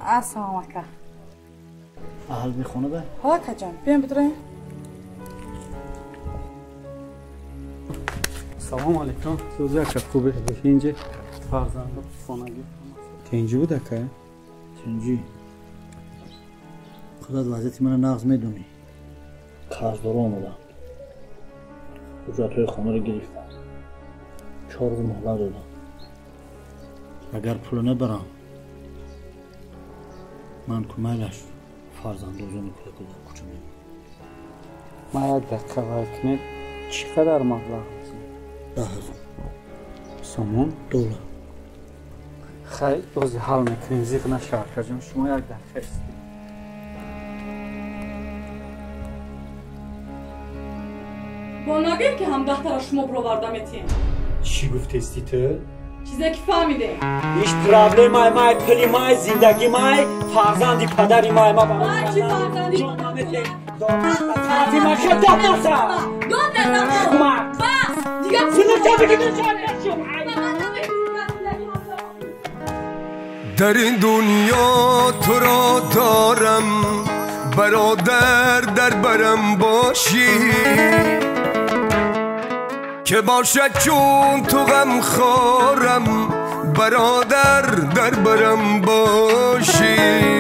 السلام علیکم. اهل بی خونه به؟ ها که جان بیاین بدرین. سلام علیکم. سوزه که خوبه اینجا فرزند خانگی که اینجا بوده که چنجی خودت وضعیت من نقض میدونی. قرضدار آمدم، حجرت خانه رو گرفتم، 4 روز مهلت دادم. اگر پول نبرم من کمالش فرزند اوزون که کدام کچه میمونم. ما یک دقیقه وقت کنید چقدر مبلغ هستیم؟ 10,000 سامان؟ دولار. خیلی بازی حل میکنیم زیق نشهر کجم شما یک دقیقه استید. با نگیم که هم دختر شما برآورده میتین. چی گفته استی تو؟ چیزی که فهمیده. هیچ پرابلم مای پلی مای زندگی مای فرزندی پدری مای ما ما چی فرزندی؟ فرزندی ما شد داد نسا داد نسا بس دیگه سنو چه بگیدون چه در این دنیا تو را دارم برادر در برم باشی که باشد چون تو غم خورم برادر در برم باشی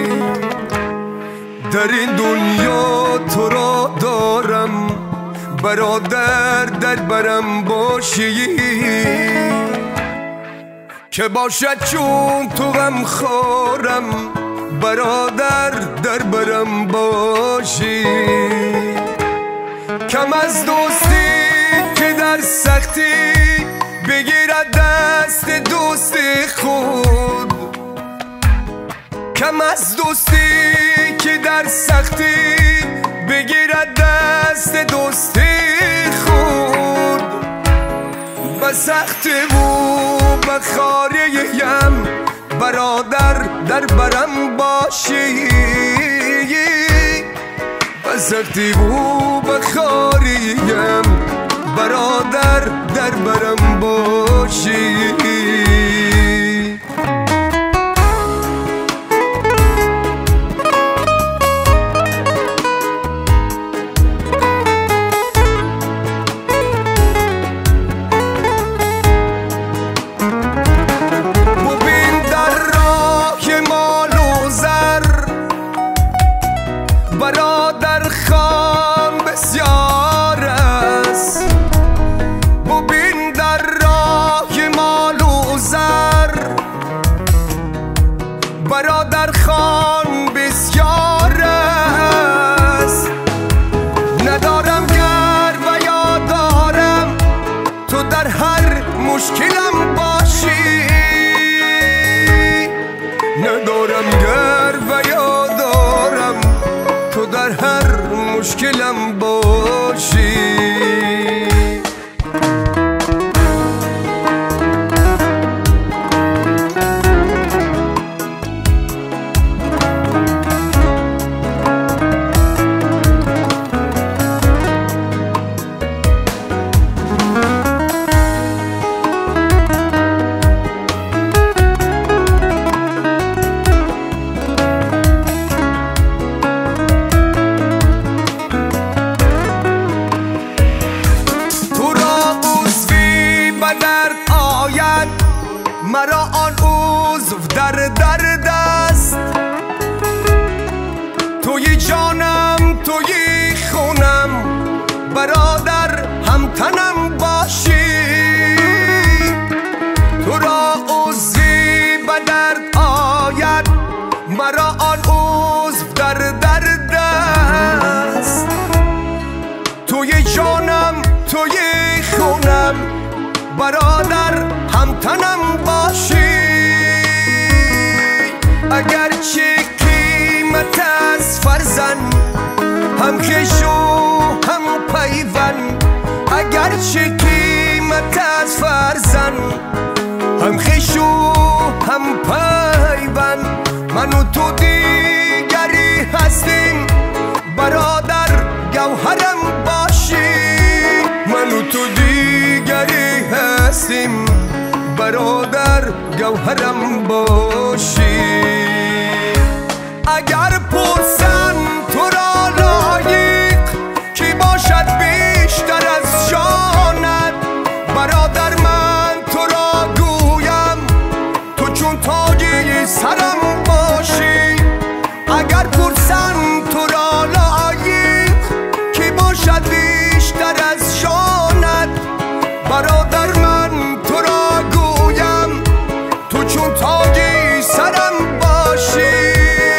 در این دنیا تو را دارم برادر در برم باشی که باشد چون تو غم خورم برادر در برم باشی کم از دوستی که در سختی بگیرد دست دوست خود کم از دوستی که در سختی بگیرد دست دوست خود به سختی و به خاریم برادر در برم باشی به سختی و به خاریم برادر در برم باشی برادر خان بسیار است ندارم گر و یادارم تو در هر مشکلم باشی ندارم گر و یادارم تو در هر مشکلم باشی مرا آن عضو در درد است توی جانم توی خونم برادر همتنم باشی تو را عضوی به درد آید مرا آن عضو در درد است توی جانم توی خونم برادر همتنم باشی اگرچه قیمت از فرزند هم خویش و هم پیوند اگرچه قیمت از فرزند هم خویش و هم پیوند من و تو دیگری هستیم برادر گوهرم باشی من و تو دیگری هستیم برادر گوهرم باشی اگر پرسن تو را لایق کی باشد بیشتر از جانت برادر من تو را گویم تو چون تاجی سرم باشی اگر پرسن تو را لایق کی باشد بیشتر از جانت برادر من تو را گویم تو چون تاجی سرم باشی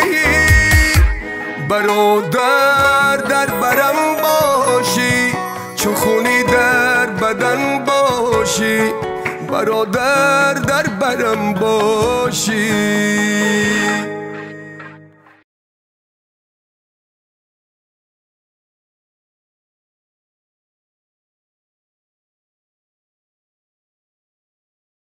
برادر در برم باشی چون خونی در بدن باشی برادر در برم باشی